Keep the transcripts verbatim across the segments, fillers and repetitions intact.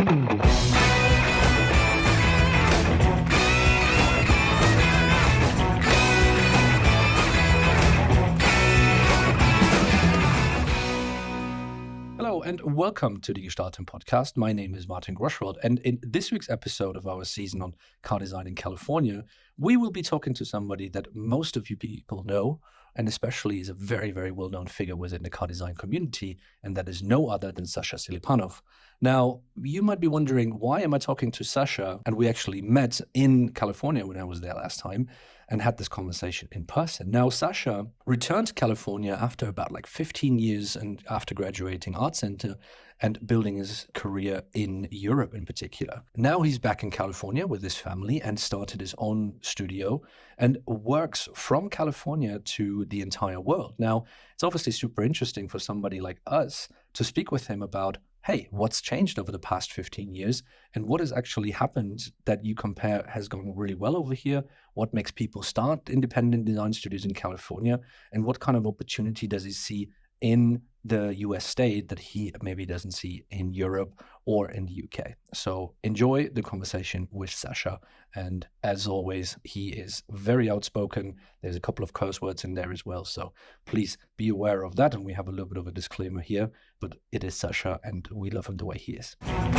Hello and welcome to the Gestalten podcast. My name is Martin Groschwald, and in this week's episode of our season on car design in California, we will be talking to somebody that most of you people know, and especially is a very, very well-known figure within the car design community, and that is no other than Sasha Silipanov. Now, you might be wondering, why am I talking to Sasha? And we actually met in California when I was there last time and had this conversation in person. Now, Sasha returned to California after about like fifteen years and after graduating Art Center and building his career in Europe in particular. Now he's back in California with his family and started his own studio and works from California to the entire world. Now, it's obviously super interesting for somebody like us to speak with him about, hey, what's changed over the past fifteen years and what has actually happened that you compare has gone really well over here? What makes people start independent design studios in California? And what kind of opportunity does he see in the U S state that he maybe doesn't see in Europe or in the U K? So enjoy the conversation with Sasha. And as always, he is very outspoken. There's a couple of curse words in there as well. So please be aware of that. And we have a little bit of a disclaimer here, but it is Sasha and we love him the way he is.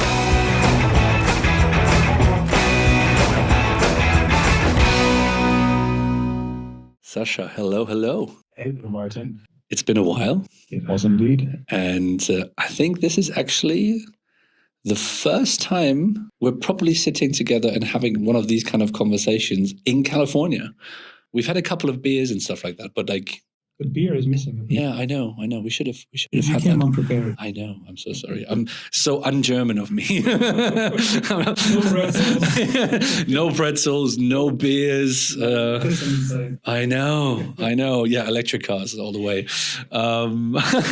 Sasha, hello, hello. Hey, Martin. It's been a while. It was indeed. And uh, I think this is actually the first time we're properly sitting together and having one of these kind of conversations in California. We've had a couple of beers and stuff like that, but like... The beer is missing. Yeah, I know, I know. We should have we should have you had came that. Unprepared. I know, I'm so sorry. I'm so un-German of me. No pretzels. No pretzels, no beers. Uh, I know, I know. Yeah, electric cars all the way. Um,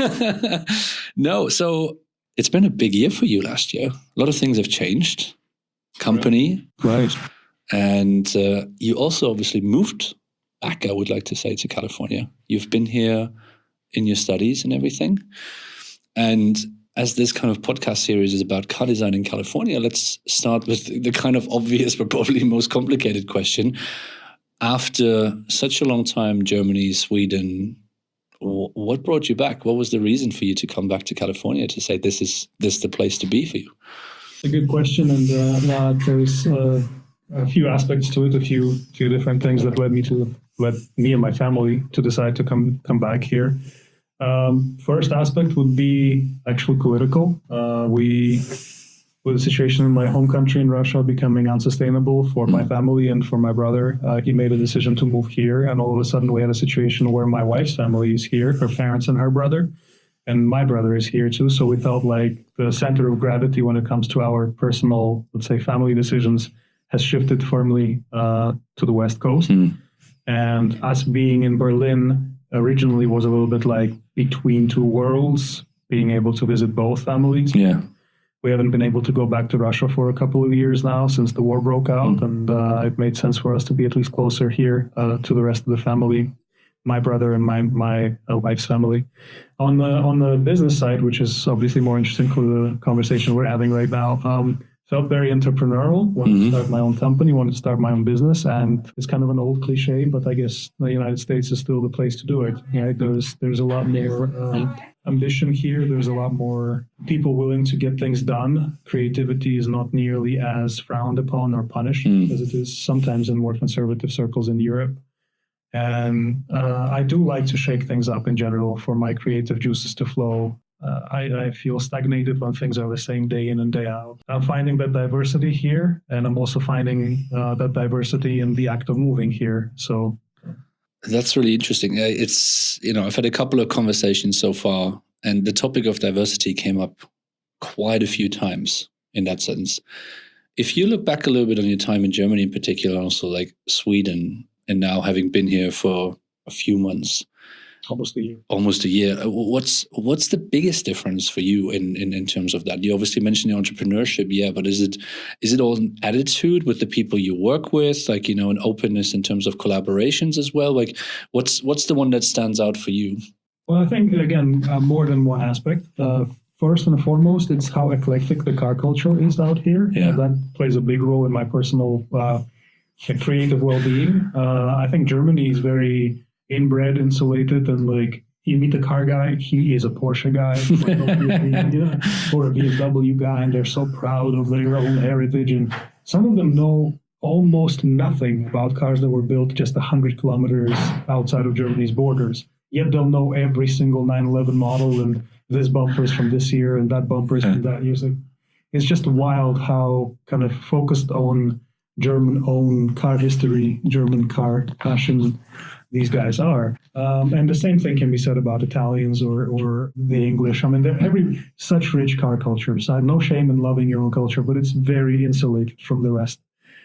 no, so it's been a big year for you last year. A lot of things have changed. Company. Right. And uh, you also obviously moved back, I would like to say, to California. You've been here in your studies and everything. And as this kind of podcast series is about car design in California, let's start with the kind of obvious but probably most complicated question. After such a long time, Germany, Sweden, what brought you back? What was the reason for you to come back to California to say this is this the place to be for you? A good question. And uh, uh, there's uh, a few aspects to it, a few few different things that led me to led me and my family to decide to come come back here. Um, first aspect would be actually political. Uh, we, with the situation in my home country in Russia becoming unsustainable for my family and for my brother, uh, he made a decision to move here. And all of a sudden we had a situation where my wife's family is here, her parents and her brother, and my brother is here too. So we felt like the center of gravity when it comes to our personal, let's say, family decisions has shifted firmly uh, to the West Coast. Mm. And us being in Berlin originally was a little bit like between two worlds, being able to visit both families. Yeah. We haven't been able to go back to Russia for a couple of years now since the war broke out. Mm. And uh, it made sense for us to be at least closer here uh, to the rest of the family, my brother and my my uh, wife's family. On the, on the business side, which is obviously more interesting for the conversation we're having right now, um, felt very entrepreneurial, wanted mm-hmm. to start my own company, wanted to start my own business. And it's kind of an old cliche, but I guess the United States is still the place to do it. Right? There's there's a lot more um, ambition here. There's a lot more people willing to get things done. Creativity is not nearly as frowned upon or punished mm. as it is sometimes in more conservative circles in Europe. And uh, I do like to shake things up in general for my creative juices to flow. Uh, I, I feel stagnated when things are the same day in and day out. I'm finding that diversity here, and I'm also finding uh, that diversity in the act of moving here. So that's really interesting. It's, you know, I've had a couple of conversations so far, and the topic of diversity came up quite a few times in that sense. If you look back a little bit on your time in Germany in particular, also like Sweden, and now having been here for a few months, Almost a year. Almost a year. What's what's the biggest difference for you in, in, in terms of that? You obviously mentioned the entrepreneurship, yeah, but is it is it all an attitude with the people you work with, like, you know, an openness in terms of collaborations as well? Like, what's what's the one that stands out for you? Well, I think, again, uh, more than one aspect. Uh, first and foremost, it's how eclectic the car culture is out here. Yeah. And that plays a big role in my personal uh, creative well-being. Uh, I think Germany is very inbred, insulated, and like you meet a car guy, he is a Porsche guy, yeah, or a B M W guy, and they're so proud of their own heritage. And some of them know almost nothing about cars that were built just one hundred kilometers outside of Germany's borders. Yet they'll know every single nine eleven model, and this bumper is from this year and that bumper is from that year. So it's just wild how kind of focused on German-owned car history, German car passion these guys are. Um, and the same thing can be said about Italians or or the English. I mean, they're every such rich car cultures. I have no shame in loving your own culture, but it's very insulated from the rest.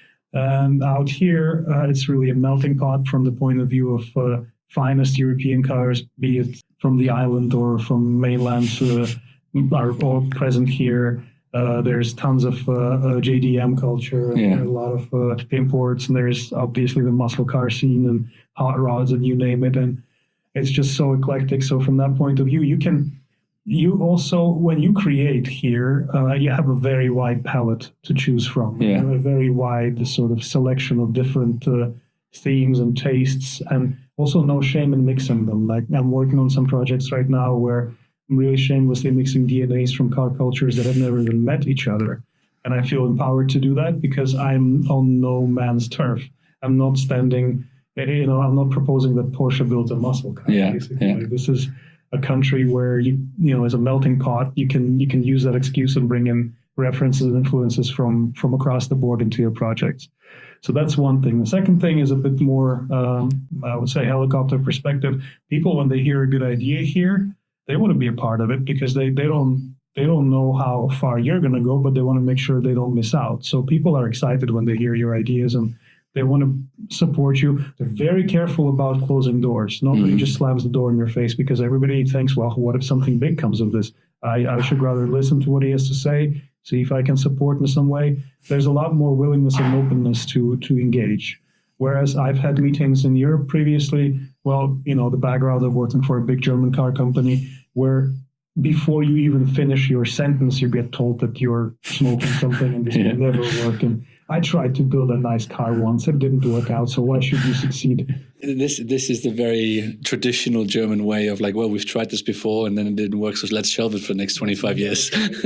And out here, uh, it's really a melting pot from the point of view of uh, finest European cars, be it from the island or from mainland, uh, are all present here. Uh, there's tons of uh, uh, J D M culture, and Yeah. a lot of uh, imports, and there's obviously the muscle car scene and hot rods and you name it. And it's just so eclectic. So from that point of view, you can, you also, when you create here, uh, you have a very wide palette to choose from. Yeah. You have a very wide sort of selection of different uh, themes and tastes, and also no shame in mixing them. Like I'm working on some projects right now where I'm really shamelessly mixing D N As from car cultures that have never even met each other. And I feel empowered to do that because I'm on no man's turf. I'm not standing, you know, I'm not proposing that Porsche builds a muscle car. Yeah, basically. yeah. Like, this is a country where you, you know, as a melting pot, you can you can use that excuse and bring in references and influences from from across the board into your projects. So that's one thing. The second thing is a bit more, um, I would say, helicopter perspective. People, when they hear a good idea here, they want to be a part of it because they they don't they don't know how far you're going to go, but they want to make sure they don't miss out. So people are excited when they hear your ideas and they want to support you. They're very careful about closing doors. Nobody Mm-hmm. just slams the door in your face because everybody thinks, well, what if something big comes of this? I, I should rather listen to what he has to say, see if I can support in some way. There's a lot more willingness and openness to to engage. Whereas I've had meetings in Europe previously, well, you know, the background of working for a big German car company, where before you even finish your sentence, you get told that you're smoking something and this Yeah. will never work. And I tried to build a nice car once. It didn't work out. So why should you succeed? This this is the very traditional German way of like, well, we've tried this before and then it didn't work, so let's shelve it for the next twenty-five years.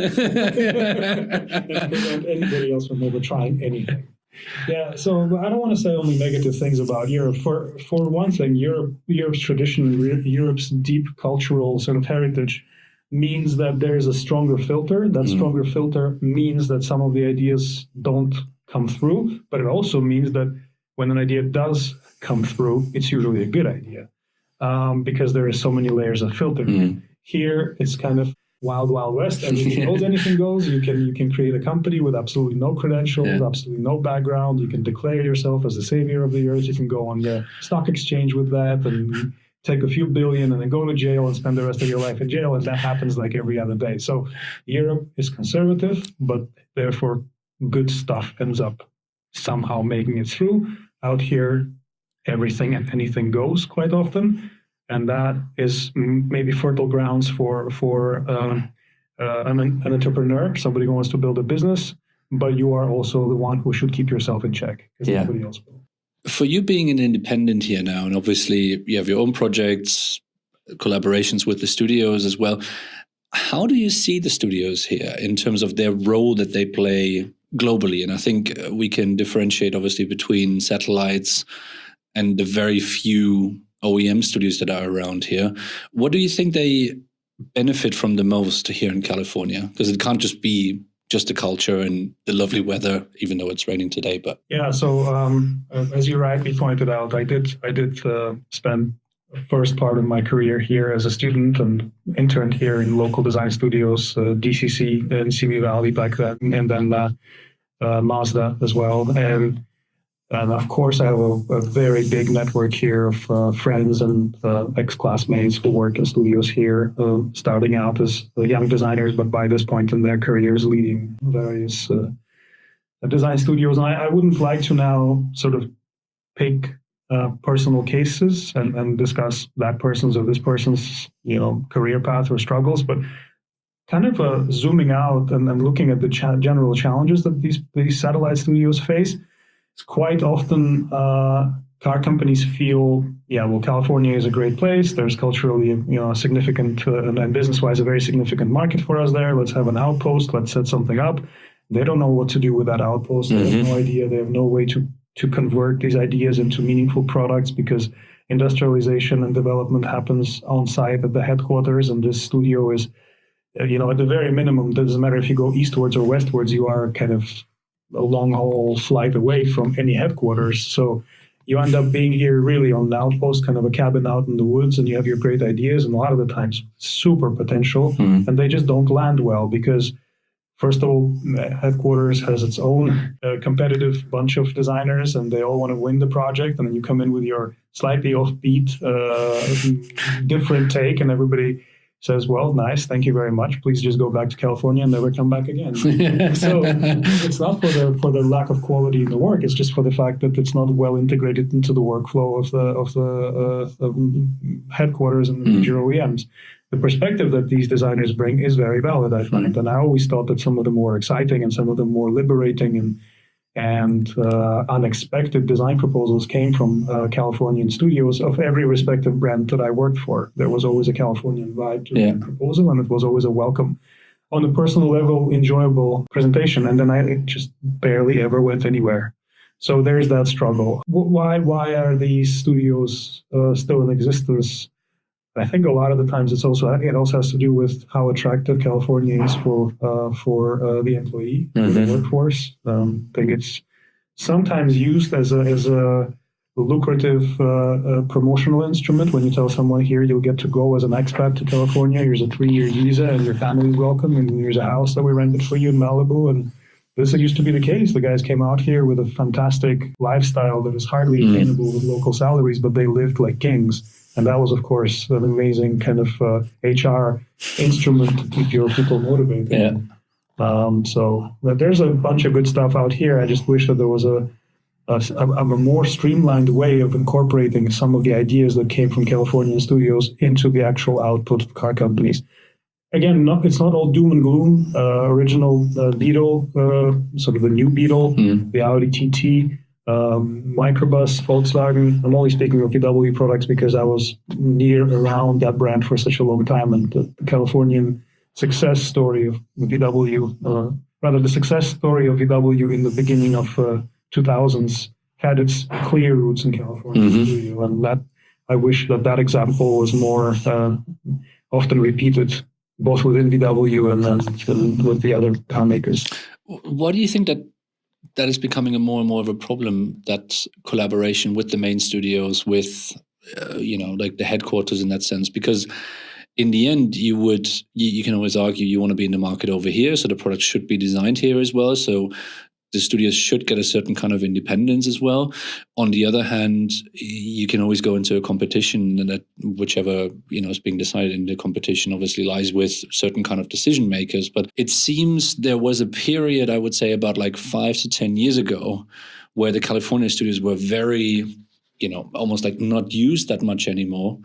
And prevent anybody else from ever trying anything. Yeah, so I don't want to say only negative things about Europe. For for one thing, Europe Europe's tradition, Europe's deep cultural sort of heritage means that there is a stronger filter. That Mm. stronger filter means that some of the ideas don't come through, but it also means that when an idea does come through, it's usually a good idea um, because there are so many layers of filter. Mm. Here, it's kind of wild, wild west. Everything goes, anything goes. You can you can create a company with absolutely no credentials, Yeah. absolutely no background. You can declare yourself as the savior of the earth. You can go on the stock exchange with that and take a few billion and then go to jail and spend the rest of your life in jail. And that happens like every other day. So Europe is conservative, but therefore good stuff ends up somehow making it through. Out here, everything and anything goes quite often. And that is mm, maybe fertile grounds for for um, uh, an, an entrepreneur, somebody who wants to build a business, but you are also the one who should keep yourself in check because Yeah. nobody else will. For you being an independent here now, and obviously you have your own projects, collaborations with the studios as well, how do you see the studios here in terms of their role that they play globally? And I think uh, we can differentiate obviously between satellites and the very few O E M studios that are around here. What do you think they benefit from the most here in California? Because it can't just be just the culture and the lovely weather, even though it's raining today. But Yeah. So um, uh, as you rightly pointed out, I did I did uh, spend the first part of my career here as a student and interned here in local design studios, uh, D C C in Simi Valley back then, and then uh, uh, Mazda as well. And And of course, I have a, a very big network here of uh, friends and uh, ex-classmates who work in studios here, uh, starting out as uh, young designers, but by this point in their careers, leading various uh, design studios. And I, I wouldn't like to now sort of pick uh, personal cases and, and discuss that person's or this person's, you know, career path or struggles, but kind of uh, zooming out and, and looking at the cha- general challenges that these these satellite studios face, it's quite often uh, car companies feel, yeah, well, California is a great place. There's culturally, you know, a significant uh, and, and business-wise a very significant market for us there. Let's have an outpost. Let's set something up. They don't know what to do with that outpost. They mm-hmm. have no idea. They have no way to to convert these ideas into meaningful products because industrialization and development happens on site at the headquarters, and this studio is, you know, at the very minimum, it doesn't matter if you go eastwards or westwards, you are kind of a long haul flight away from any headquarters. So you end up being here really on an outpost, kind of a cabin out in the woods, and you have your great ideas, and a lot of the times super potential, mm-hmm. and they just don't land well because, first of all, headquarters has its own uh, competitive bunch of designers, and they all want to win the project, and then you come in with your slightly offbeat, uh, different take, and everybody says, well, nice, thank you very much. Please just go back to California and never come back again. So it's not for the for the lack of quality in the work. It's just for the fact that it's not well integrated into the workflow of the of the, uh, the headquarters and the major O E Ms. The perspective that these designers bring is very valid, I find. And I always thought that some of the more exciting and some of the more liberating and and uh, unexpected design proposals came from uh, Californian studios of every respective brand that I worked for. There was always a Californian vibe to yeah. the proposal, and it was always a welcome, on a personal level, enjoyable presentation. And then I just barely ever went anywhere. So there's that struggle. Why, why are these studios uh, still in existence? I think a lot of the times it's also it also has to do with how attractive California is for uh, for uh, the employee, mm-hmm. for the workforce. Um, I think it's sometimes used as a as a lucrative uh, uh, promotional instrument. When you tell someone, here you'll get to go as an expat to California, here's a three-year visa, and your family's welcome, and here's a house that we rented for you in Malibu. And this used to be the case. The guys came out here with a fantastic lifestyle that is hardly mm. attainable with local salaries, but they lived like kings. And that was, of course, an amazing kind of uh, H R instrument to keep your people motivated. Yeah. Um, so there's a bunch of good stuff out here. I just wish that there was a, a, a more streamlined way of incorporating some of the ideas that came from Californian studios into the actual output of car companies. Again, not, it's not all doom and gloom. Uh, original uh, Beetle, uh, sort of the new Beetle, mm. the Audi T T, Um, Microbus, Volkswagen. I'm only speaking of V W products because I was near around that brand for such a long time, and the, the Californian success story of V W, uh, rather the success story of V W in the beginning of uh, two thousands had its clear roots in California, mm-hmm. and that I wish that that example was more uh, often repeated, both within V W and then with the other car makers. What do you think that that is becoming a more and more of a problem, that collaboration with the main studios, with, uh, you know, like the headquarters in that sense? Because in the end, you would, you, you can always argue you want to be in the market over here, so the product should be designed here as well. So the studios should get a certain kind of independence as well. On the other hand, you can always go into a competition, and that whichever, you know, is being decided in the competition obviously lies with certain kind of decision makers. But it seems there was a period, I would say about like five to ten years ago, where the California studios were very, you know, almost like not used that much anymore.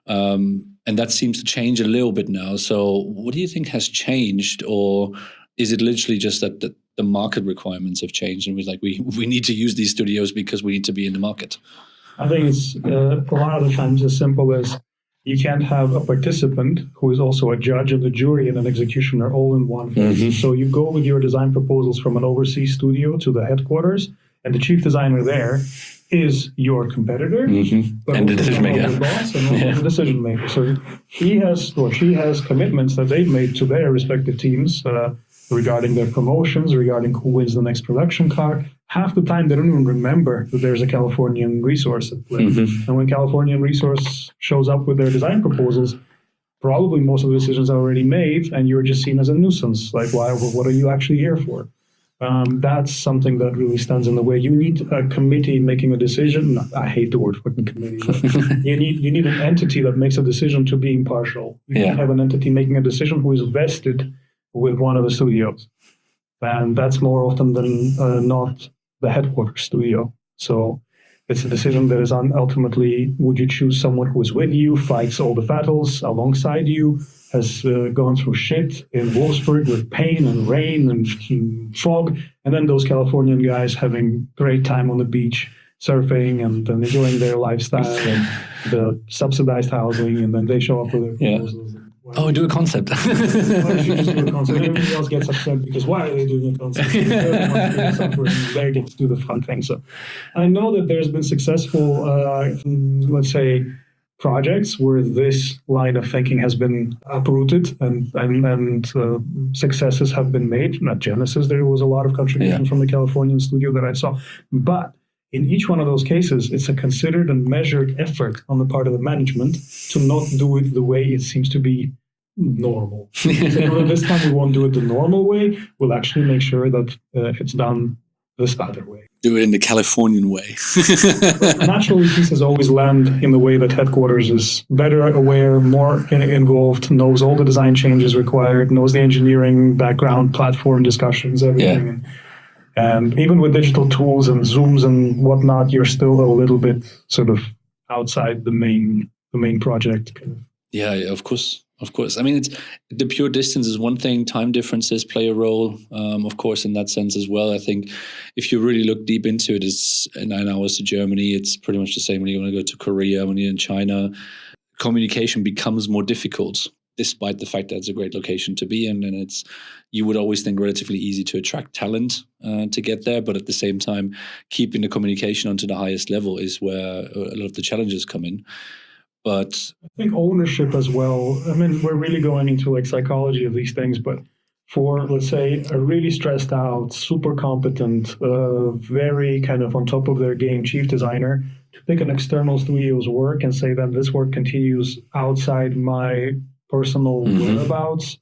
Um, and that seems to change a little bit now. So what do you think has changed? Or is it literally just that the, the market requirements have changed and we're like, we, we need to use these studios because we need to be in the market? I think it's uh, a lot of the times as simple as you can't have a participant who is also a judge and a jury and an executioner all in one place. Mm-hmm. So you go with your design proposals from an overseas studio to the headquarters, and the chief designer there is your competitor, mm-hmm. but and the decision maker, the boss, and yeah. the decision maker. So he has or she has commitments that they've made to their respective teams uh, regarding their promotions, regarding who wins the next production car. Half the time, they don't even remember that there's a Californian resource at play. Mm-hmm. And when Californian resource shows up with their design proposals, probably most of the decisions are already made, and you're just seen as a nuisance. Like, why? What are you actually here for? Um, that's something that really stands in the way. You need a committee making a decision. I hate the word fucking committee. But you need you need an entity that makes a decision to be impartial. You yeah. have an entity making a decision who is vested with one of the studios. And that's more often than uh, not the headquarters studio. So It's a decision that is on ultimately, would you choose someone who is with you, fights all the battles alongside you, has uh, gone through shit in Wolfsburg with pain and rain and fog, and then those Californian guys having great time on the beach, surfing and, and enjoying their lifestyle and the subsidized housing, and then they show up with their proposals. Yeah. Oh, do a concept. Why don't you just do a concept? Everybody else gets upset because why are they doing a concept? They get to do the fun thing. So I know that there's been successful, uh, let's say, projects where this line of thinking has been uprooted and and, and uh, successes have been made. At Genesis, there was a lot of contribution yeah. from the Californian studio that I saw. But in each one of those cases, it's a considered and measured effort on the part of the management to not do it the way it seems to be normal. So, well, this time we won't do it the normal way. We'll actually make sure that uh, it's done this other way. Do it in the Californian way. Naturally, pieces always land in the way that headquarters is better aware, more in- involved, knows all the design changes required, knows the engineering background, platform discussions, everything. Yeah. And, and even with digital tools and Zooms and whatnot, you're still a little bit sort of outside the main the main project. Yeah, of course. Of course. I mean, it's the pure distance is one thing. Time differences play a role, um, of course, in that sense as well. I think if you really look deep into it, it's nine hours to Germany. It's pretty much the same when you want to go to Korea, when you're in China. Communication becomes more difficult, despite the fact that it's a great location to be in. And it's, you would always think, relatively easy to attract talent uh, to get there. But at the same time, keeping the communication onto the highest level is where a lot of the challenges come in. But I think ownership as well. I mean, we're really going into like psychology of these things, but for, let's say, a really stressed out, super competent, uh, very kind of on top of their game chief designer to pick an external studio's work and say that this work continues outside my personal mm-hmm. whereabouts,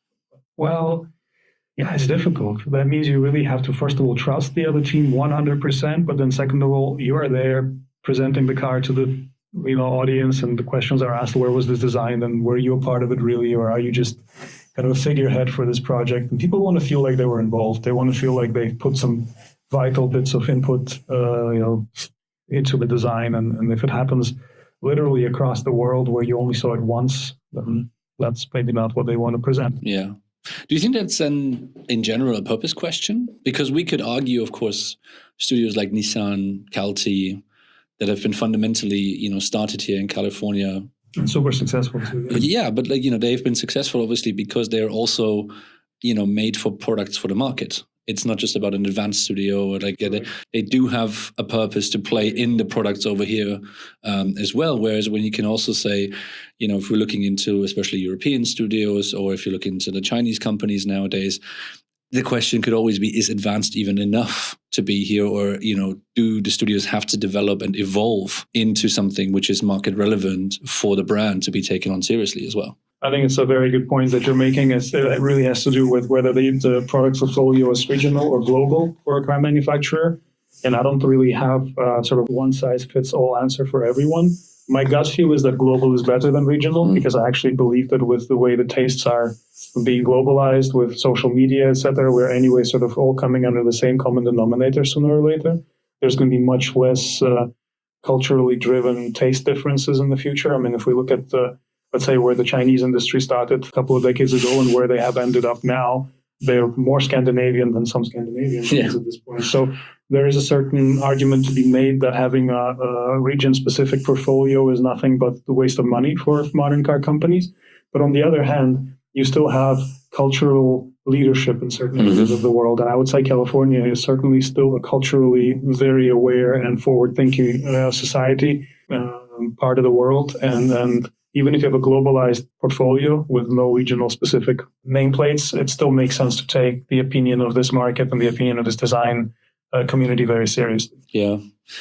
well, yeah, it's difficult. That means you really have to, first of all, trust the other team one hundred percent, but then second of all, you are there presenting the car to the you know, audience, and the questions are asked, where was this designed and were you a part of it really, or are you just kind of a figurehead for this project? And people want to feel like they were involved. They want to feel like they put some vital bits of input, uh, you know, into the design. And, and if it happens literally across the world where you only saw it once, then that's maybe not what they want to present. Yeah. Do you think that's an, in general, a purpose question? Because we could argue, of course, studios like Nissan, Calty, that have been fundamentally, you know, started here in California. And super successful too. Yeah. yeah, but like, you know, they've been successful obviously because they're also, you know, made for products for the market. It's not just about an advanced studio or like right. they, they do have a purpose to play in the products over here um, as well. Whereas when you can also say, you know, if we're looking into especially European studios, or if you look into the Chinese companies nowadays, the question could always be, is advanced even enough to be here? Or, you know, do the studios have to develop and evolve into something which is market relevant for the brand to be taken on seriously as well? I think it's a very good point that you're making. It's, it really has to do with whether the, the product portfolio is regional or global for a car manufacturer. And I don't really have a sort of one-size-fits-all answer for everyone. My gut feel is that global is better than regional, mm. because I actually believe that with the way the tastes are being globalized with social media, et cetera, we're anyway sort of all coming under the same common denominator sooner or later. There's going to be much less uh, culturally driven taste differences in the future. I mean, if we look at, the, let's say, where the Chinese industry started a couple of decades ago and where they have ended up now, they're more Scandinavian than some Scandinavian yeah. at this point. So there is a certain argument to be made that having a, a region-specific portfolio is nothing but a waste of money for modern car companies. But on the other hand, you still have cultural leadership in certain mm-hmm. areas of the world. And I would say California is certainly still a culturally very aware and forward-thinking uh, society, um, part of the world. And, and even if you have a globalized portfolio with no regional specific nameplates, it still makes sense to take the opinion of this market and the opinion of this design uh, community very seriously. Yeah.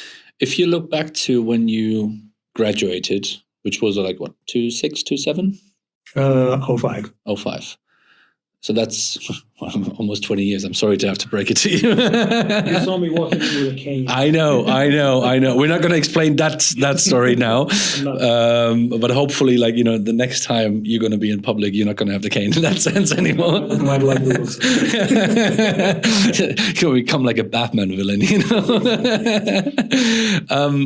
If you look back to when you graduated, which was like, what, two six, two seven? Uh, oh five. oh five. So that's almost twenty years. I'm sorry to have to break it to you. You saw me walking in with a cane. I know, I know, I know. We're not going to explain that that story now, um, but hopefully, like you know, the next time you're going to be in public, you're not going to have the cane in that sense anymore. I might like those. You'll become like a Batman villain, you know. um,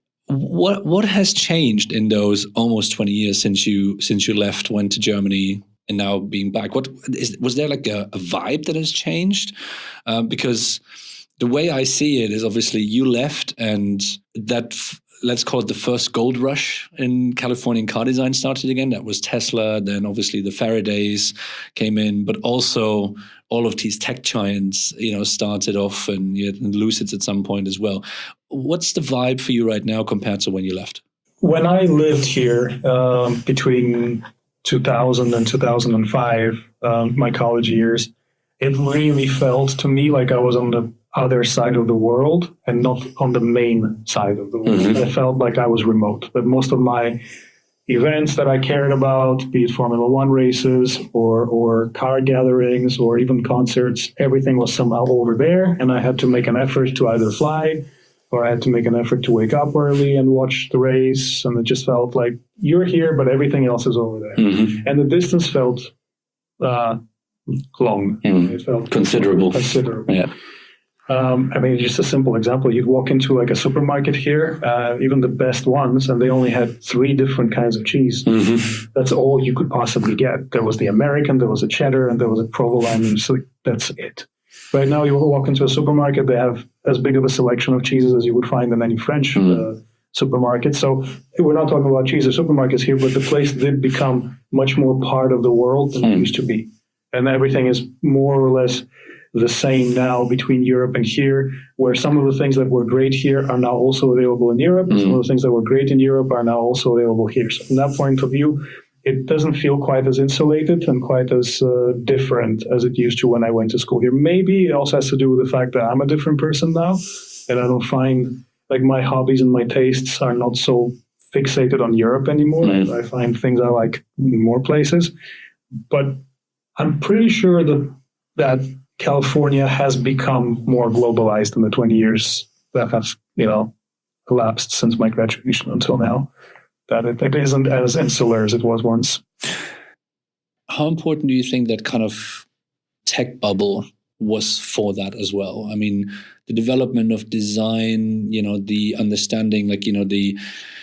what what has changed in those almost twenty years since you since you left, went to Germany? And now being back, what is was there like a, a vibe that has changed? Um, because the way I see it is obviously you left, and that f- let's call it the first gold rush in Californian car design started again. That was Tesla. Then obviously the Faradays came in, but also all of these tech giants, you know, started off, and you had Lucids at some point as well. What's the vibe for you right now compared to when you left? When I lived here um, between two thousand and two thousand five, um, my college years, it really felt to me like I was on the other side of the world and not on the main side of the world. Mm-hmm. I felt like I was remote. But most of my events that I cared about, be it Formula One races or or car gatherings or even concerts, everything was somehow over there, and I had to make an effort to either fly or I had to make an effort to wake up early and watch the race. And it just felt like you're here, but everything else is over there. Mm-hmm. And the distance felt uh, long. Mm. It felt considerable. Considerable. Yeah. Um, I mean, just a simple example. You'd walk into like a supermarket here, uh, even the best ones, and they only had three different kinds of cheese. Mm-hmm. That's all you could possibly get. There was the American, there was a cheddar, and there was a provolone. So that's it. Right now, you walk into a supermarket, they have as big of a selection of cheeses as you would find in any French mm. uh, supermarket. So we're not talking about cheese or supermarkets here, but the place did become much more part of the world than mm. it used to be. And everything is more or less the same now between Europe and here, where some of the things that were great here are now also available in Europe. Mm. Some of the things that were great in Europe are now also available here. So from that point of view, it doesn't feel quite as insulated and quite as uh, different as it used to when I went to school here. Maybe it also has to do with the fact that I'm a different person now, and I don't find like my hobbies and my tastes are not so fixated on Europe anymore. Mm. I, I find things I like in more places. But I'm pretty sure that that California has become more globalized in the twenty years that have, you know, elapsed since my graduation until now. That it, it isn't as insular as it was once. How important do you think that kind of tech bubble was for that as well? I mean, the development of design, you know, the understanding, like, you know, the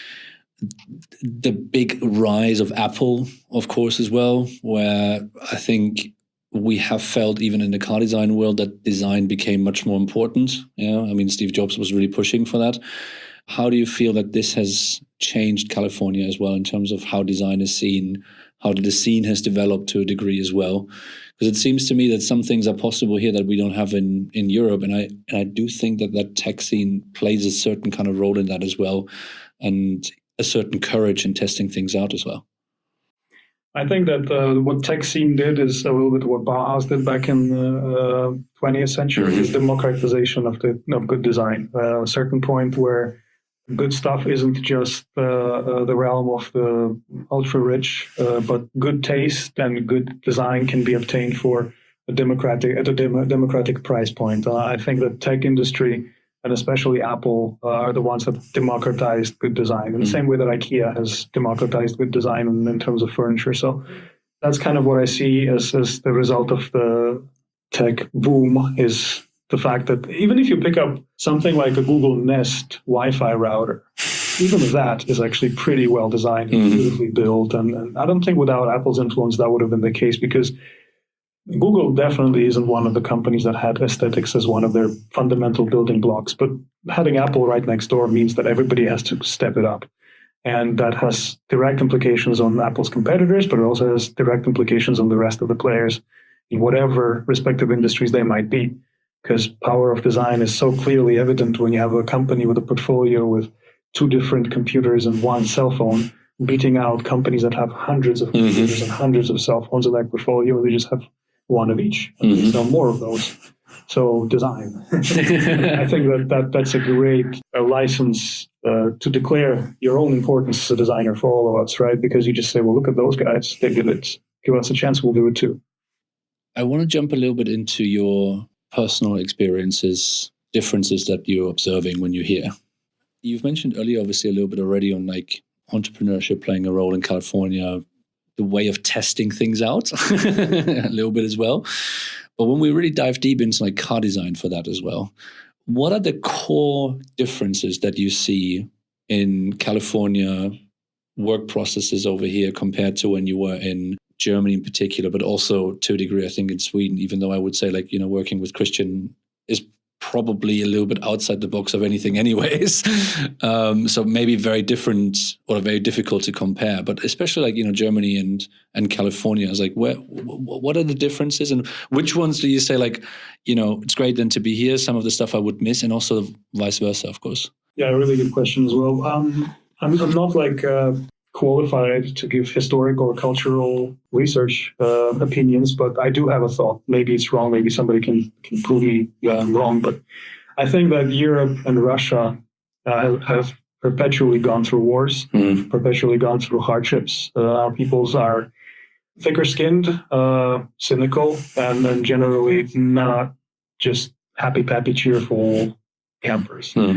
the big rise of Apple, of course, as well, where I think we have felt even in the car design world that design became much more important. Yeah, you know? I mean, Steve Jobs was really pushing for that. How do you feel that this has changed California as well in terms of how design is seen, how the scene has developed to a degree as well? Because it seems to me that some things are possible here that we don't have in, in Europe. And I and I do think that that tech scene plays a certain kind of role in that as well, and a certain courage in testing things out as well. I think that uh, what tech scene did is a little bit what Bauhaus did back in the uh, twentieth century, mm-hmm. is democratization of the of good design. Uh, a certain point where good stuff isn't just uh, uh, the realm of the ultra rich, uh, but good taste and good design can be obtained for a democratic at a dem- democratic price point. Uh, I think the tech industry and especially Apple uh, are the ones that democratized good design in the mm-hmm. same way that IKEA has democratized good design in, in terms of furniture. So that's kind of what I see as, as the result of the tech boom, is the fact that even if you pick up something like a Google Nest Wi-Fi router, even that is actually pretty well designed and mm-hmm. beautifully built. And, and I don't think without Apple's influence that would have been the case, because Google definitely isn't one of the companies that had aesthetics as one of their fundamental building blocks. But having Apple right next door means that everybody has to step it up. And that has direct implications on Apple's competitors, but it also has direct implications on the rest of the players in whatever respective industries they might be. Because power of design is so clearly evident when you have a company with a portfolio with two different computers and one cell phone, beating out companies that have hundreds of mm-hmm. computers and hundreds of cell phones in their portfolio. They just have one of each, and mm-hmm. they sell more of those. So design. I think that, that that's a great uh, license uh, to declare your own importance as a designer for all of us, right? Because you just say, well, look at those guys. They did it. Give us a chance, we'll do it too. I want to jump a little bit into your personal experiences, differences that you're observing when you're here. You've mentioned earlier, obviously, a little bit already on like entrepreneurship playing a role in California, the way of testing things out a little bit as well. But when we really dive deep into like car design for that as well, what are the core differences that you see in California work processes over here compared to when you were in Germany in particular, but also to a degree, I think in Sweden, even though I would say like, you know, working with Christian is probably a little bit outside the box of anything anyways. um, so maybe very different or very difficult to compare, but especially like, you know, Germany and, and California, I was like, where, what are the differences and which ones do you say like, you know, it's great then to be here, some of the stuff I would miss and also vice versa, of course. Yeah, a really good question as well. Um, I'm, I'm not like uh, qualified to give historic or cultural research uh, opinions, but I do have a thought. Maybe it's wrong. Maybe somebody can, can prove me uh, wrong. But I think that Europe and Russia uh, have perpetually gone through wars, mm. perpetually gone through hardships. Uh, our peoples are thicker-skinned, uh, cynical, and then generally not just happy-pappy, cheerful campers. Mm.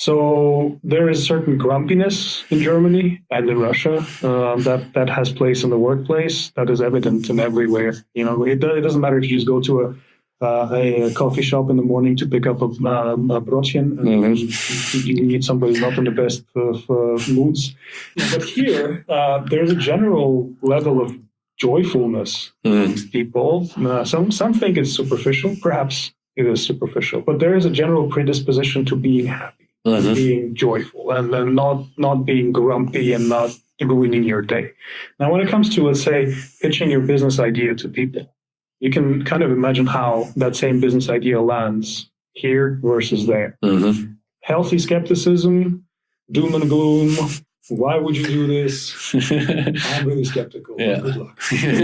So there is certain grumpiness in Germany and in Russia uh, that that has place in the workplace. That is evident in everywhere. You know, it, it doesn't matter if you just go to a uh, a coffee shop in the morning to pick up a, um, a brötchen and mm-hmm. you, you meet somebody who's not in the best of uh, moods. But here, uh, there's a general level of joyfulness mm. amongst people. Uh, some some think it's superficial. Perhaps it is superficial, but there is a general predisposition to being happy. Mm-hmm. Being joyful and, and not not being grumpy and not ruining your day. Now, when it comes to, let's say, pitching your business idea to people, you can kind of imagine how that same business idea lands here versus there. Mm-hmm. Healthy skepticism, doom and gloom. Why would you do this? I'm really skeptical. Yeah. Good luck.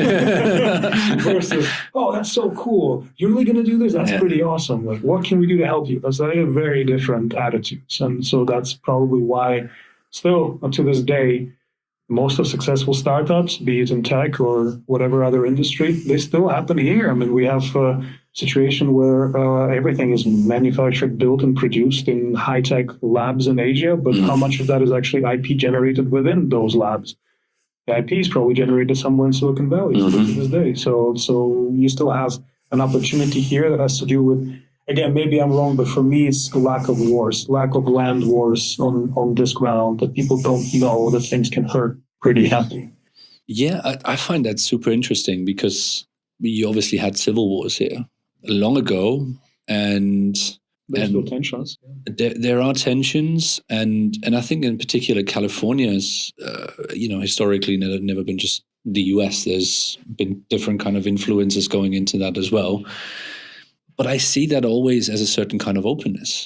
Versus, oh, that's so cool. You're really going to do this? That's yeah. pretty awesome. Like, what can we do to help you? That's like a very different attitudes. And so that's probably why still to this day, most of successful startups, be it in tech or whatever other industry, they still happen here. I mean, we have a situation where uh, everything is manufactured, built, and produced in high-tech labs in Asia, but mm. how much of that is actually I P generated within those labs? The I P is probably generated somewhere in Silicon Valley mm-hmm. to this day. So, so you still have an opportunity here that has to do with, again, maybe I'm wrong, but for me, it's the lack of wars, lack of land wars on, on this ground, that people don't know that things can hurt pretty happy. Yeah, I, I find that super interesting because you obviously had civil wars here long ago, and there's still tensions. Yeah. There, there are tensions, and and I think in particular California's, uh, you know, historically never, never been just the U S. There's been different kind of influences going into that as well. But I see that always as a certain kind of openness.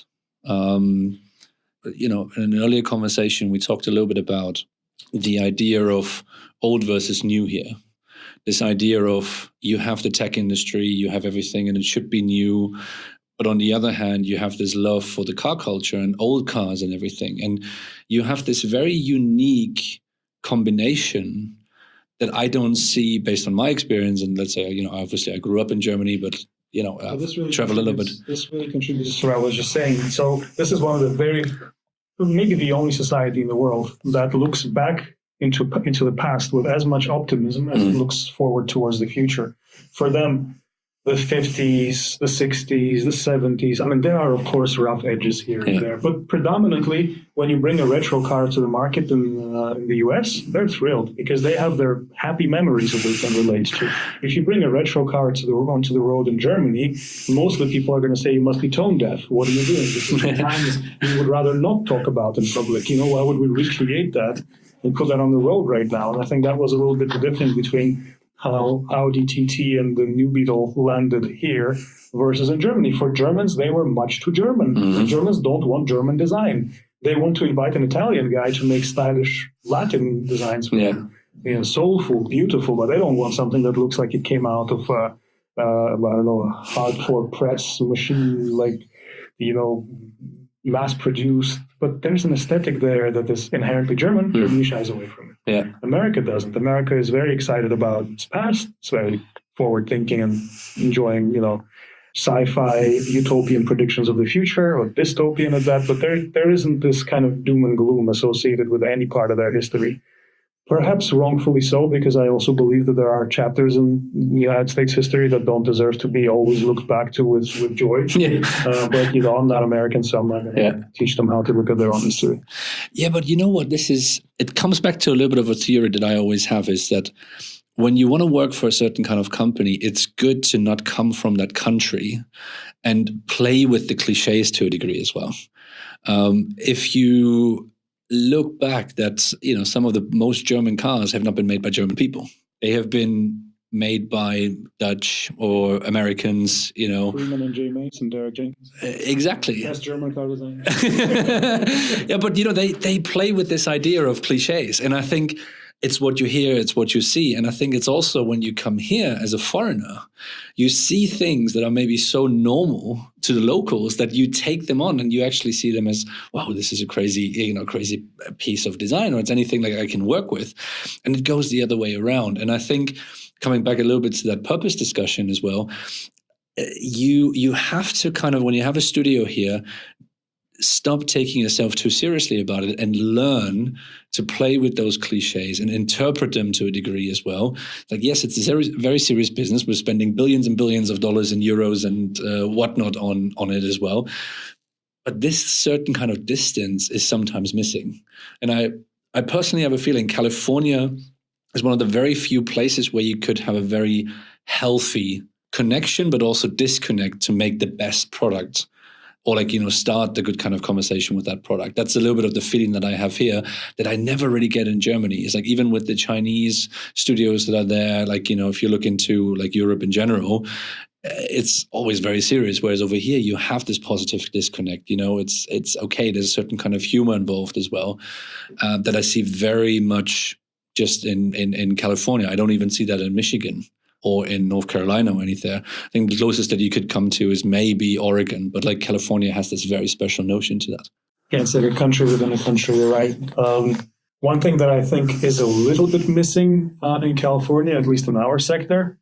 Um, you know, in an earlier conversation, we talked a little bit about the idea of old versus new here. This idea of you have the tech industry, you have everything, and it should be new. But on the other hand, you have this love for the car culture and old cars and everything. And you have this very unique combination that I don't see based on my experience. And let's say, you know, obviously I grew up in Germany, but, you know, I really travel a little bit. This really contributes to what I was just saying. So this is one of the very, maybe the only society in the world that looks back into into the past with as much optimism as mm. it looks forward towards the future. For them, the fifties, the sixties, the seventies, I mean, there are, of course, rough edges here yeah. and there. But predominantly, when you bring a retro car to the market in, uh, in the U S, they're thrilled because they have their happy memories of it and relate to. If you bring a retro car to the, onto the road in Germany, most of the people are going to say, you must be tone deaf. What are you doing? This is times you would rather not talk about in public. You know, why would we recreate that and put that on the road right now? And I think that was a little bit the difference between how Audi T T and the New Beetle landed here versus in Germany. For Germans, they were much too German. Mm-hmm. The Germans don't want German design. They want to invite an Italian guy to make stylish Latin designs for yeah. them. You know, soulful, beautiful, but they don't want something that looks like it came out of, uh, uh, I don't know, a hardcore press machine, like, you know, mass-produced. But there's an aesthetic there that is inherently German. Mm. Germany shies away from it. Yeah. America doesn't. America is very excited about its past. It's very forward thinking and enjoying, you know, sci-fi utopian predictions of the future or dystopian at that, but there there isn't this kind of doom and gloom associated with any part of their history. Perhaps wrongfully so, because I also believe that there are chapters in the United States history that don't deserve to be always looked back to with, with joy. Yeah. Uh, but, you know, I'm not American, so I'm not going to Yeah. teach them how to look at their own history. Yeah, but you know what? This is, it comes back to a little bit of a theory that I always have, is that when you want to work for a certain kind of company, it's good to not come from that country and play with the cliches to a degree as well. Um, if you look back, that, you know, some of the most German cars have not been made by German people. They have been made by Dutch or Americans, you know. Freeman and J. Mace and Derek Jenkins. Exactly. Best German car design. Yeah, but, you know, they, they play with this idea of cliches. And I think it's what you hear, it's what you see. And I think it's also when you come here as a foreigner, you see things that are maybe so normal to the locals that you take them on and you actually see them as, wow, this is a crazy, you know, crazy piece of design, or it's anything like I can work with. And it goes the other way around. And I think coming back a little bit to that purpose discussion as well, you you have to kind of, when you have a studio here, stop taking yourself too seriously about it and learn to play with those cliches and interpret them to a degree as well. Like, yes, it's a very, very serious business. We're spending billions and billions of dollars in euros and uh, whatnot on, on it as well. But this certain kind of distance is sometimes missing. And I, I personally have a feeling California is one of the very few places where you could have a very healthy connection, but also disconnect to make the best product, or like, you know, start the good kind of conversation with that product. That's a little bit of the feeling that I have here that I never really get in Germany. It's like, even with the Chinese studios that are there, like, you know, if you look into like Europe in general, it's always very serious. Whereas over here, you have this positive disconnect. You know, it's it's okay. There's a certain kind of humor involved as well uh, that I see very much just in, in, in California. I don't even see that in Michigan or in North Carolina or anything. I think the closest that you could come to is maybe Oregon, but like California has this very special notion to that. Yeah, it's like a country within a country, you're right. Um, one thing that I think is a little bit missing uh, in California, at least in our sector,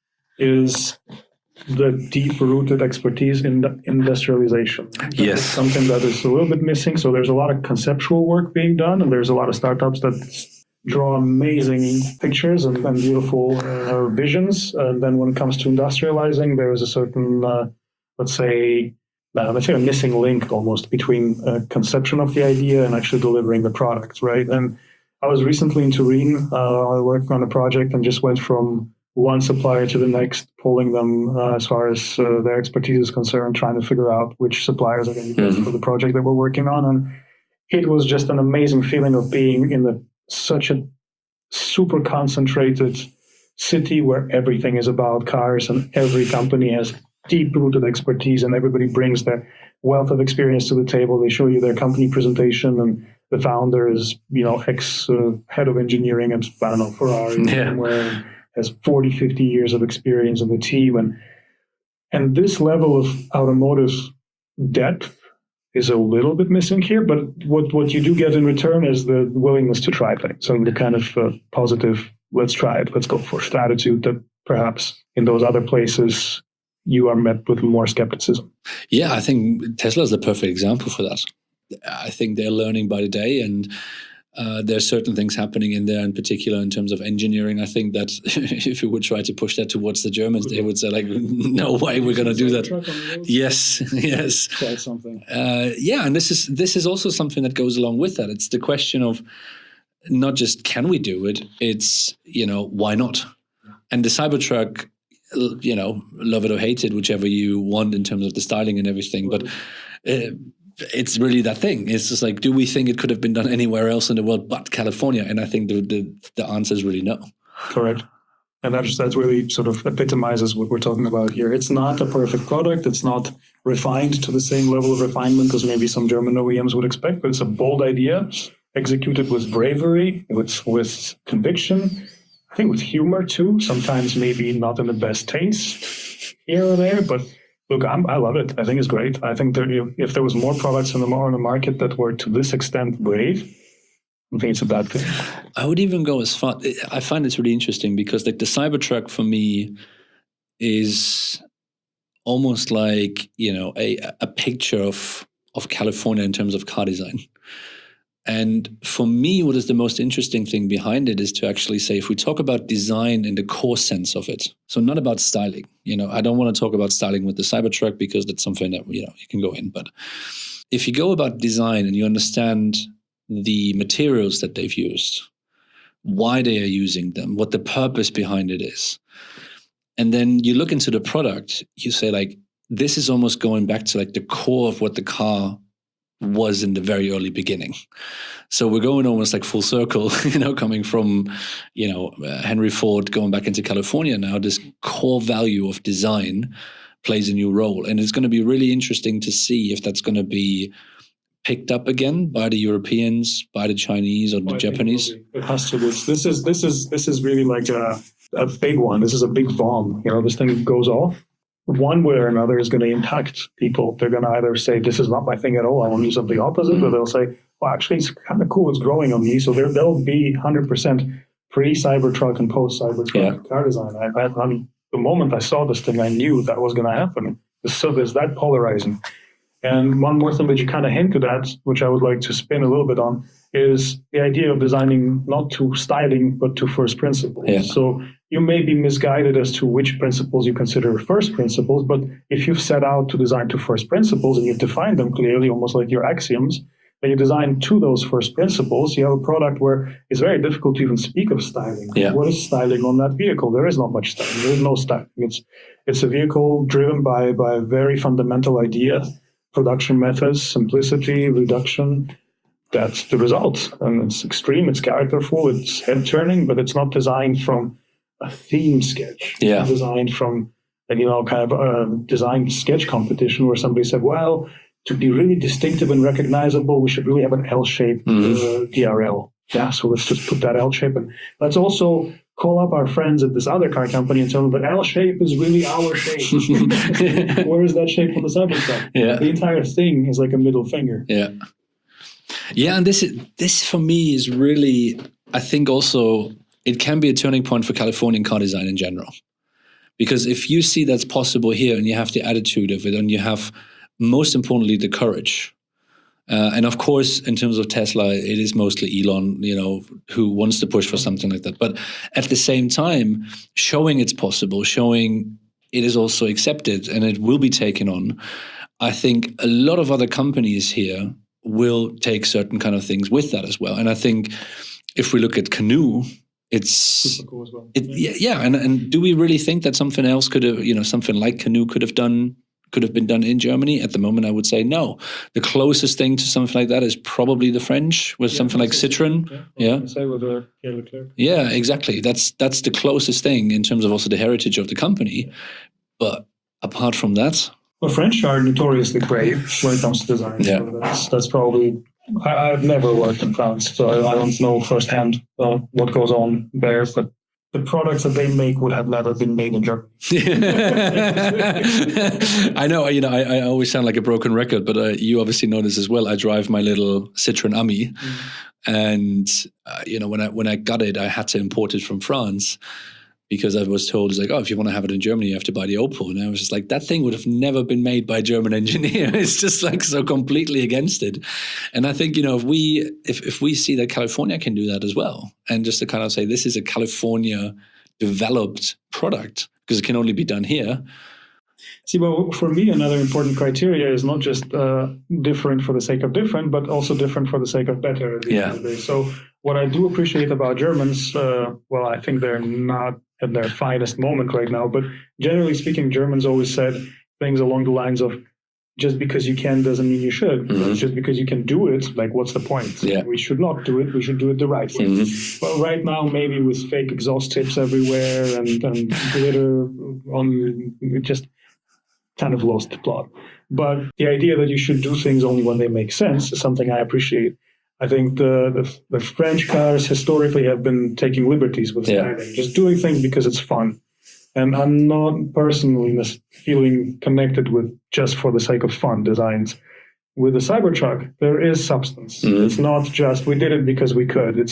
is the deep-rooted expertise in the industrialization. Yes. It's something that is a little bit missing. So there's a lot of conceptual work being done, and there's a lot of startups that draw amazing pictures and, and beautiful uh, visions. And then when it comes to industrializing, there is a certain, uh, let's say, uh, let's say a missing link almost between uh, conception of the idea and actually delivering the product, right? And I was recently in Turin, uh, working on a project, and just went from one supplier to the next, pulling them uh, as far as uh, their expertise is concerned, trying to figure out which suppliers are going to be best mm-hmm. for the project that we're working on. And it was just an amazing feeling of being in the such a super concentrated city where everything is about cars and every company has deep-rooted expertise and everybody brings their wealth of experience to the table. They show you their company presentation, and the founder is, you know, ex uh, head of engineering at, I don't know, Ferrari, yeah. where has forty, fifty years of experience in the team. And, and this level of automotive depth is a little bit missing here, but what, what you do get in return is the willingness to try things. So the kind of uh, positive, let's try it, let's go for it attitude that perhaps in those other places you are met with more skepticism. Yeah, I think Tesla is the perfect example for that. I think they're learning by the day, and uh, there's certain things happening in there in particular in terms of engineering. I think that if you would try to push that towards the Germans, they would say like, no way we're going to do that. Yes, yes. Try something. Uh, yeah, and this is this is also something that goes along with that. It's the question of not just can we do it, it's, you know, why not? And the Cybertruck, you know, love it or hate it, whichever you want in terms of the styling and everything, but uh, it's really that thing. It's just like, do we think it could have been done anywhere else in the world but California? And I think the the, the answer is really no. Correct. And that's, that really sort of epitomizes what we're talking about here. It's not a perfect product. It's not refined to the same level of refinement as maybe some German O E Ms would expect, but it's a bold idea, executed with bravery, with, with conviction, I think with humor too, sometimes maybe not in the best taste here or there, but look, I'm, I love it. I think it's great. I think there, if there was more products in the, on the market that were to this extent brave, I think it's a bad thing. I would even go as far, I find it's really interesting because like the Cybertruck for me is almost like, you know, a, a picture of, of California in terms of car design. And for me, what is the most interesting thing behind it is to actually say, if we talk about design in the core sense of it, so not about styling, you know, I don't want to talk about styling with the Cybertruck because that's something that, you know, you can go in. But if you go about design and you understand the materials that they've used, why they are using them, what the purpose behind it is, and then you look into the product, you say like, this is almost going back to like the core of what the car was in the very early beginning. So we're going almost like full circle, you know, coming from, you know, uh, Henry Ford going back into California now, this core value of design plays a new role. And it's going to be really interesting to see if that's going to be picked up again by the Europeans, by the Chinese or the well, Japanese. It, it has to. This is, this is, this is really like a, a big one. This is a big bomb. You know, this thing goes off. One way or another is going to impact people. They're going to either say, this is not my thing at all, I want to do something opposite, or they'll say, well, actually, it's kind of cool, it's growing on me. So there, there'll be one hundred percent pre-Cybertruck and post-Cybertruck yeah. car design. I, I, I mean, the moment I saw this thing, I knew that was going to happen. So there's that polarizing. And one more thing that you kind of hinted at, which I would like to spin a little bit on, is the idea of designing not to styling, but to first principles. Yeah. So you may be misguided as to which principles you consider first principles, but if you've set out to design to first principles and you've defined them clearly, almost like your axioms, then you design to those first principles, you have a product where it's very difficult to even speak of styling. Yeah. What is styling on that vehicle? There is not much styling. There is no styling. It's it's a vehicle driven by, by a very fundamental idea, production methods, simplicity, reduction. That's the result. And it's extreme, it's characterful, it's head-turning, but it's not designed from a theme sketch. Yeah. It's designed from, you know, kind of a design sketch competition where somebody said, well, to be really distinctive and recognizable, we should really have an L-shaped mm-hmm. uh, D R L. Yeah, so let's just put that L shape in. Let's also call up our friends at this other car company and tell them that L shape is really our shape. Where is that shape on the Cybertruck? Yeah. The entire thing is like a middle finger. Yeah. Yeah, and this is, this for me is really, I think also it can be a turning point for Californian car design in general. Because if you see that's possible here and you have the attitude of it and you have, most importantly, the courage. Uh, and of course, in terms of Tesla, it is mostly Elon, you know, who wants to push for something like that. But at the same time, showing it's possible, showing it is also accepted and it will be taken on. I think a lot of other companies here will take certain kind of things with that as well. And I think if we look at Canoo, it's super cool as well. It, yeah, yeah. And, and do we really think that something else could have, you know, something like Canoo could have done, could have been done in Germany? At the moment, I would say no. The closest thing to something like that is probably the French with yeah, something like Citroën. Yeah, yeah. Say with the Leclerc. Yeah, exactly. That's that's the closest thing in terms of also the heritage of the company. But apart from that, well, French are notoriously brave when it comes to design. Yeah, so that's that's probably. I, I've never worked in France, so I, I don't know firsthand uh, what goes on there. But the products that they make would have never been made in Germany. I know, you know, I, I always sound like a broken record, but uh, you obviously know this as well. I drive my little Citroën Ami, mm. and uh, you know, when I when I got it, I had to import it from France because I was told, it's like, oh, if you want to have it in Germany, you have to buy the Opel. And I was just like, that thing would have never been made by a German engineer. It's just like so completely against it. And I think, you know, if we if, if we see that California can do that as well, and just to kind of say this is a California developed product because it can only be done here. See, well, for me, another important criteria is not just uh, different for the sake of different, but also different for the sake of better. Yeah. So what I do appreciate about Germans, uh, well, I think they're not at their finest moment right now, but generally speaking, Germans always said things along the lines of, just because you can doesn't mean you should. Mm-hmm. Just because you can do it, like, what's the point? Yeah. We should not do it. We should do it the right way. Mm-hmm. Well, right now, maybe with fake exhaust tips everywhere and, and glitter on, it just kind of lost the plot. But the idea that you should do things only when they make sense is something I appreciate. I think the, the, the French cars historically have been taking liberties with styling, yeah. just doing things because it's fun. And I'm not personally feeling connected with just for the sake of fun designs. With the Cybertruck, there is substance. Mm-hmm. It's not just we did it because we could. It's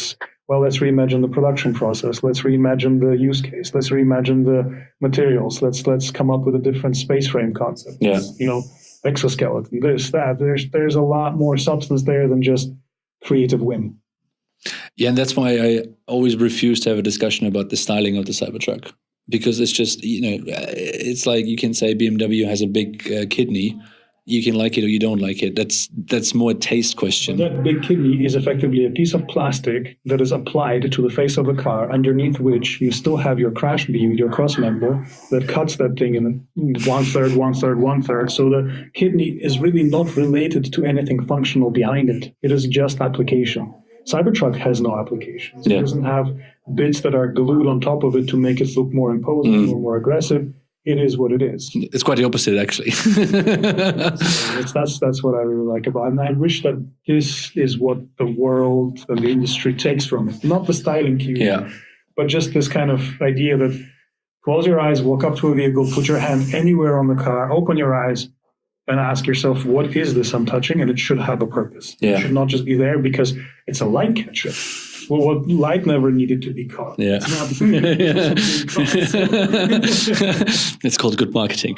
well, let's reimagine the production process. Let's reimagine the use case. Let's reimagine the materials. Let's let's come up with a different space frame concept. Yeah. You know, exoskeleton, this, that. There's there's a lot more substance there than just creative whim. Yeah, and that's why I always refuse to have a discussion about the styling of the Cybertruck, because it's just, you know, it's like you can say B M W has a big uh, kidney. You can like it or you don't like it. That's that's more a taste question. That big kidney is effectively a piece of plastic that is applied to the face of the car, underneath which you still have your crash beam, your cross member, that cuts that thing in one third, one third, one third. So the kidney is really not related to anything functional behind it. It is just application. Cybertruck has no applications. Yeah. It doesn't have bits that are glued on top of it to make it look more imposing Mm. or more aggressive. It is what it is. It's quite the opposite, actually. So it's, that's that's what I really like about it. And I wish that this is what the world and the industry takes from it. Not the styling cue, Yeah. but just this kind of idea that close your eyes, walk up to a vehicle, put your hand anywhere on the car, open your eyes, and ask yourself, what is this I'm touching? And it should have a purpose. Yeah. It should not just be there because it's a light catcher. Well, what light never needed to be caught. Yeah. It's not something caught. It's called good marketing.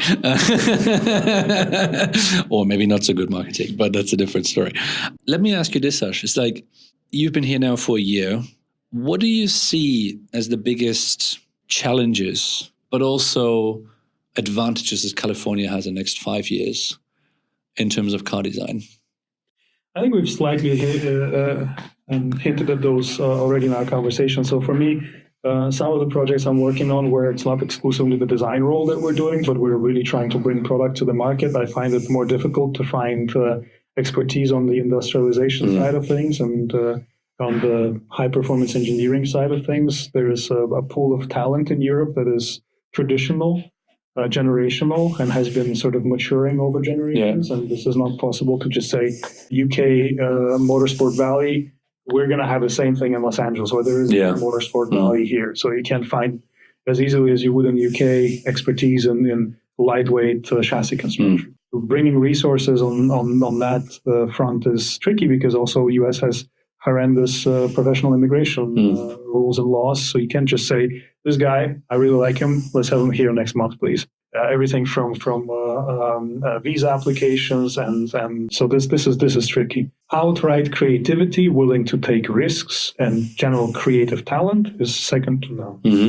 Or maybe not so good marketing, but that's a different story. Let me ask you this, Sash. It's like, you've been here now for a year. What do you see as the biggest challenges, but also advantages that California has in the next five years in terms of car design? I think we've slightly hit, uh, uh, um, hinted at those uh, already in our conversation. So for me, uh, some of the projects I'm working on where it's not exclusively the design role that we're doing, but we're really trying to bring product to the market, I find it more difficult to find uh, expertise on the industrialization Mm. side of things and uh, on the high-performance engineering side of things. There is a, a pool of talent in Europe that is traditional, Uh, generational, and has been sort of maturing over generations. And this is not possible to just say U K uh, Motorsport Valley, we're going to have the same thing in Los Angeles, or there is Yeah. a Motorsport Mm. Valley here. So you can't find as easily as you would in the U K expertise in, in lightweight uh, chassis construction. Mm. Bringing resources on, on, on that uh, front is tricky because also U S has horrendous uh, professional immigration Mm. uh, rules and laws. So you can't just say, this guy, I really like him, let's have him here next month, please. Uh, everything from from uh, um, uh, visa applications and and so this this is this is tricky. Outright creativity, willing to take risks, and general creative talent is second to none. Mm-hmm.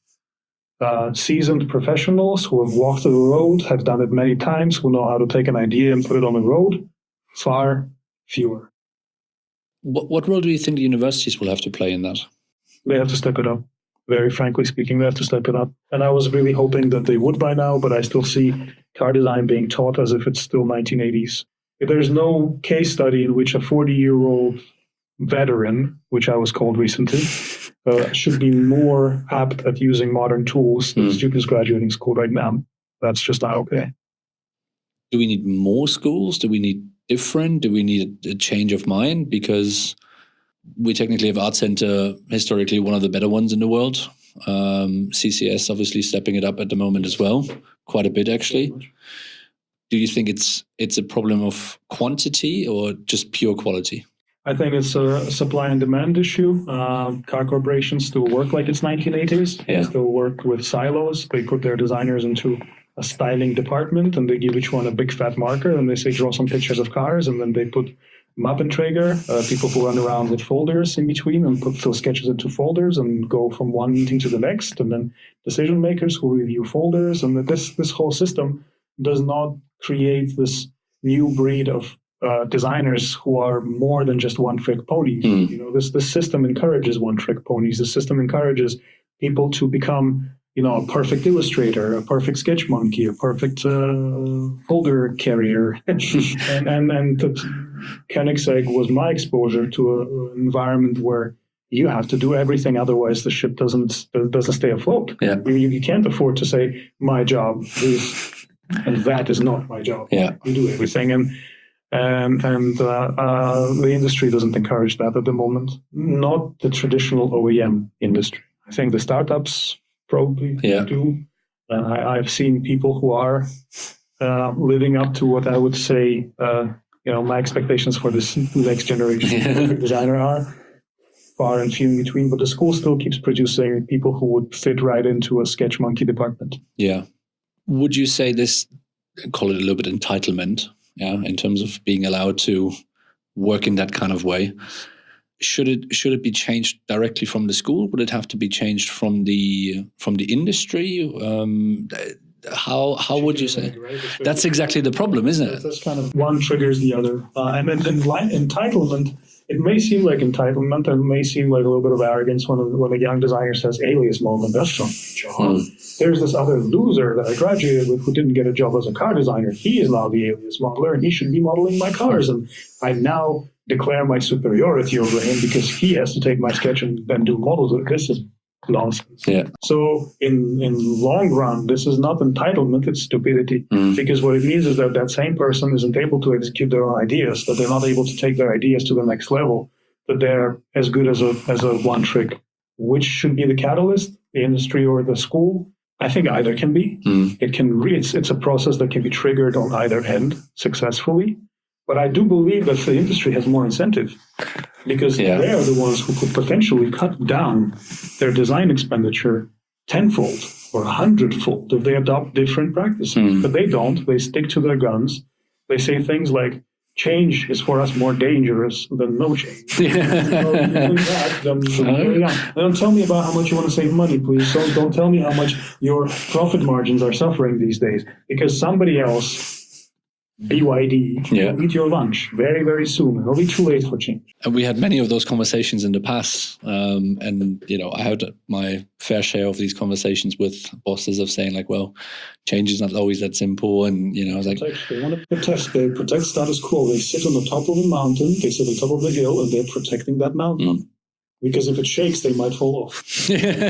Uh, seasoned professionals who have walked the road, have done it many times, who know how to take an idea and put it on the road, far fewer. What, what role do you think the universities will have to play in that? They have to step it up. Very frankly speaking, they have to step it up. And I was really hoping that they would by now, but I still see car design being taught as if it's still nineteen eighties. There's no case study in which a forty-year-old veteran, which I was called recently, uh, should be more apt at using modern tools than Mm. students graduating school right now. That's just not okay. Do we need more schools? Do we need different? Do we need a change of mind? Because we technically have Art Center, historically one of the better ones in the world. Um, C C S obviously stepping it up at the moment as well, quite a bit actually. Do you think it's it's a problem of quantity or just pure quality? I think it's a supply and demand issue. Uh, car corporations still work like it's nineteen eighties. Yeah. They still work with silos. They put their designers into a styling department and they give each one a big fat marker and they say, draw some pictures of cars. And then they put Mappenträger, uh, people who run around with folders in between and put those sketches into folders and go from one meeting to the next. And then decision makers who review folders. And this, this whole system does not create this new breed of uh, designers who are more than just one-trick ponies. Mm. You know, this, this system encourages one-trick ponies. The system encourages people to become, you know, a perfect illustrator, a perfect sketch monkey, a perfect uh, folder carrier. and and, and Koenigsegg was my exposure to a, an environment where you have to do everything, otherwise the ship doesn't doesn't stay afloat. Yeah. You, you can't afford to say, my job is, and that is not my job. Yeah. You do everything. And and, and uh, uh, the industry doesn't encourage that at the moment. Not the traditional O E M industry. I think the startups probably Yeah. do. Uh, I, I've seen people who are uh, living up to what I would say, uh, you know, my expectations for this next generation Yeah. designer are far and few in between, but the school still keeps producing people who would fit right into a sketch monkey department. Yeah. Would you say this, call it a little bit entitlement, yeah, in terms of being allowed to work in that kind of way? Should it should it be changed directly from the school? Would it have to be changed from the from the industry? Um, how how would you say? That's exactly the problem, isn't it? That's kind of one triggers the other, uh, and then entitlement. It may seem like entitlement, and it may seem like a little bit of arrogance when a, when a young designer says alias modeling. That's not my job. Mm. There's this other loser that I graduated with who didn't get a job as a car designer. He is now the alias modeler, and he should be modeling my cars. And I now declare my superiority over him because he has to take my sketch and then do models. This is nonsense. Yeah. So in in long run, this is not entitlement, it's stupidity. Mm. Because what it means is that that same person isn't able to execute their own ideas, that they're not able to take their ideas to the next level, that they're as good as a as a one trick. Which should be the catalyst, the industry or the school? I think either can be. Mm. It can re- it's it's a process that can be triggered on either end successfully. But I do believe that the industry has more incentive because yeah. they are the ones who could potentially cut down their design expenditure tenfold or hundredfold if they adopt different practices. Mm. But they don't. They stick to their guns. They say things like, change is for us more dangerous than no change. Yeah. So that, then, then don't tell me about how much you want to save money, please. Don't, don't tell me how much your profit margins are suffering these days because somebody else... B Y D, yeah. will eat your lunch very, very soon. It'll be too late for change. And we had many of those conversations in the past. Um, and, you know, I had my fair share of these conversations with bosses of saying like, well, change is not always that simple. And, you know, I was like... They want to protect, they protect status quo. They sit on the top of a mountain, they sit on top of the hill, and they're protecting that mountain. Mm. Because if it shakes, they might fall off.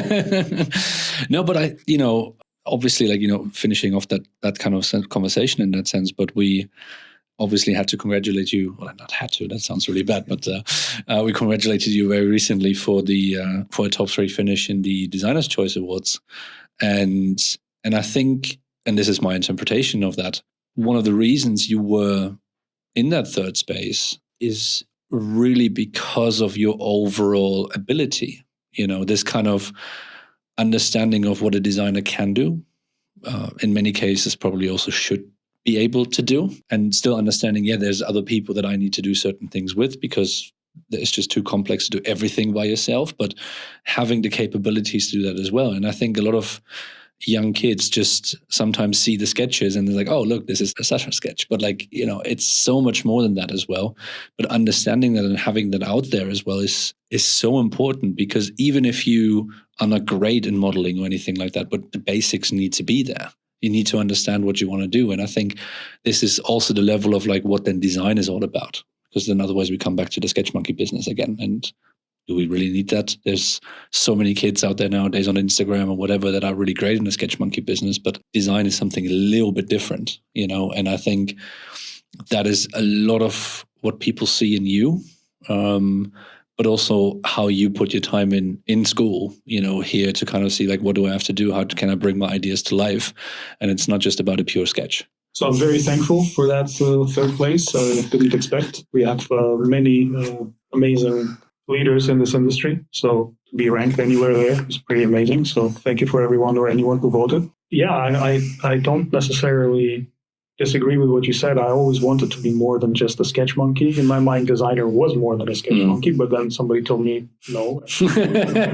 No, but I, you know... Obviously, like, you know, finishing off that that kind of conversation in that sense, but we obviously had to congratulate you. Well, not had to. That sounds really bad, but uh, uh, we congratulated you very recently for the uh, for a top three finish in the Designer's Choice Awards, and and I think, and this is my interpretation of that, one of the reasons you were in that third space is really because of your overall ability. You know, this kind of understanding of what a designer can do, uh, in many cases probably also should be able to do, and still understanding, yeah, there's other people that I need to do certain things with because it's just too complex to do everything by yourself, but having the capabilities to do that as well. And I think a lot of young kids just sometimes see the sketches and they're like, oh, look, this is a Sasha sketch. But like, you know, it's so much more than that as well. But understanding that and having that out there as well is is so important because even if you are not great in modeling or anything like that, but the basics need to be there. You need to understand what you want to do. And I think this is also the level of like what then design is all about. Because then otherwise we come back to the sketch monkey business again. And do we really need that? There's so many kids out there nowadays on Instagram or whatever that are really great in the sketch monkey business, but design is something a little bit different, you know? And I think that is a lot of what people see in you, um, but also how you put your time in, in school, you know, here to kind of see like, what do I have to do? How can I bring my ideas to life? And it's not just about a pure sketch. So I'm very thankful for that uh, third place. I didn't expect. We have uh, many uh, amazing leaders in this industry. So to be ranked anywhere there is pretty amazing. So thank you for everyone or anyone who voted. Yeah, I, I, I don't necessarily disagree with what you said. I always wanted to be more than just a sketch monkey. In my mind, designer was more than a sketch mm. monkey, but then somebody told me no. So I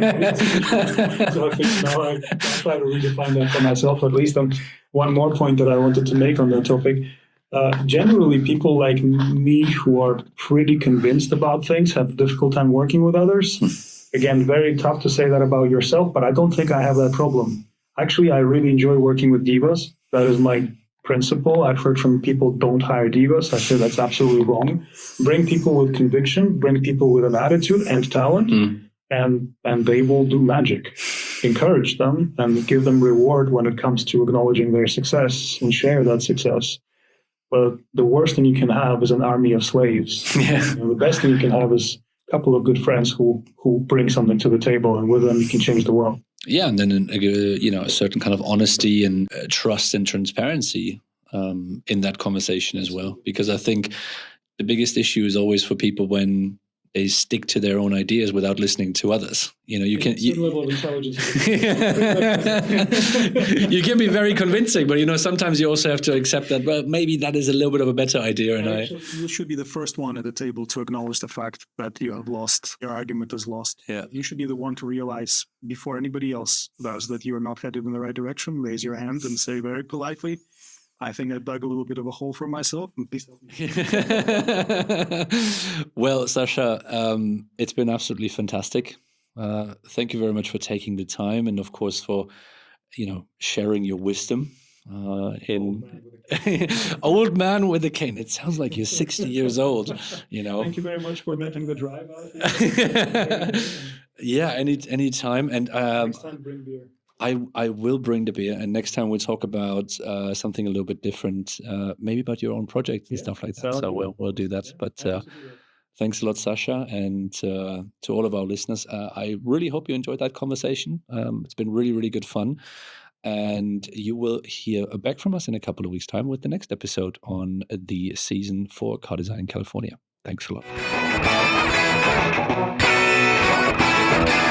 think now I try to redefine that for myself at least. And one more point that I wanted to make on that topic. Uh, generally, people like me who are pretty convinced about things have a difficult time working with others. Again, very tough to say that about yourself, but I don't think I have that problem. Actually, I really enjoy working with divas. That is my principle. I've heard from people, don't hire divas. I say that's absolutely wrong. Bring people with conviction, bring people with an attitude and talent, mm. and, and they will do magic. Encourage them and give them reward when it comes to acknowledging their success and share that success. But the worst thing you can have is an army of slaves. Yeah. You know, the best thing you can have is a couple of good friends who who bring something to the table, and with them you can change the world. Yeah, and then uh, you know a certain kind of honesty and uh, trust and transparency um, in that conversation as well. Because I think the biggest issue is always for people when they stick to their own ideas without listening to others. You know, you can you, level of intelligence. you can be very convincing, but you know, sometimes you also have to accept that, well, maybe that is a little bit of a better idea. And I, Actually, you should be the first one at the table to acknowledge the fact that you have lost. Your argument is lost. Yeah. You should be the one to realize before anybody else does that you are not headed in the right direction. Raise your hand and say very politely, I think I dug a little bit of a hole for myself. And please help me. Well, Sasha, um, it's been absolutely fantastic. Uh, thank you very much for taking the time, and of course for, you know, sharing your wisdom. Uh, in old man with a cane. It sounds like you're sixty years old. You know. Thank you very much for letting the drive out. Yeah, any any time, and um, Next time, bring beer. I, I will bring the beer, and next time we'll talk about uh, something a little bit different, uh, maybe about your own projects and Yeah, stuff like that. sounds So good. we'll we'll do that. Yeah, But happy uh, to do that. thanks a lot, Sasha, and uh, to all of our listeners. Uh, I really hope you enjoyed that conversation. Um, it's been really really good fun, and you will hear back from us in a couple of weeks' time with the next episode on the season for Car Design in California. Thanks a lot.